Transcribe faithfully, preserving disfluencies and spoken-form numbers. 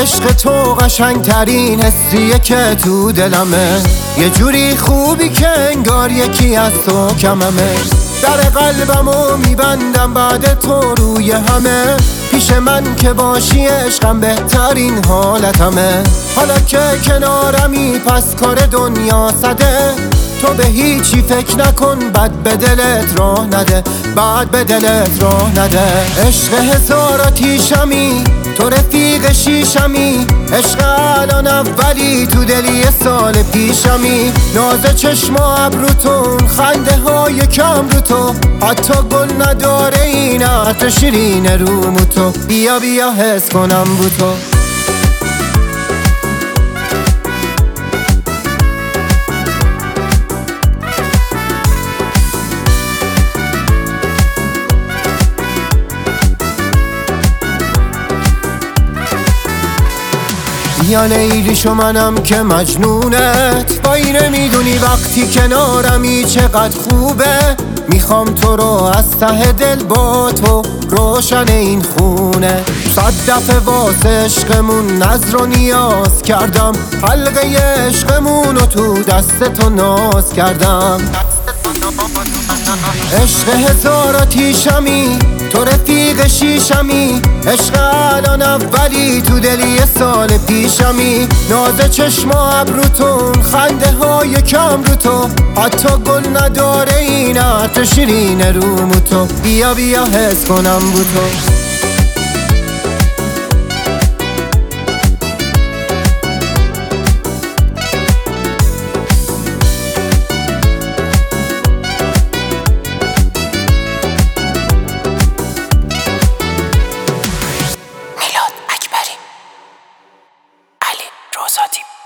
عشق تو قشنگترین حسیه که تو دلمه، یه جوری خوبی که انگار یکی از تو کممه. در قلبمو میبندم بعد تو روی همه، پیش من که باشی عشقم بهترین حالتمه. حالا که کنارمی پس کار دنیا سده، تو به هیچی فکر نکن بد به دلت راه نده، بد به دلت راه نده. عشق هزار آتیشمی تو رفیق شیشمی، عشق الان اولی تو دلی یه سال پیشمی. ناز چشم و ابروتون خنده های کم رو تو، حتی گل نداره این عطر شیرین رومو تو. بیا بیا حس کنم بو تو. یا لیلیشو منم که مجنونت، وای نمیدونی وقتی کنارمی چقدر خوبه. میخوام تو رو از ته دل با تو روشن این خونه. صد دفعه واسه عشقمون نظر و نیاز کردم، حلقه عشقمون رو تو دست تو ناز کردم. عشق هزار آتیشمی تو رفیق شیشمی، عشق الان اولی تو دلی یه سال پیشمی. ناز چشم و ابروتون خنده های کم رو تو، حتی گل نداره این عطر شیرین رومو تو. بیا بیا حس کنم بو تو. علی رضا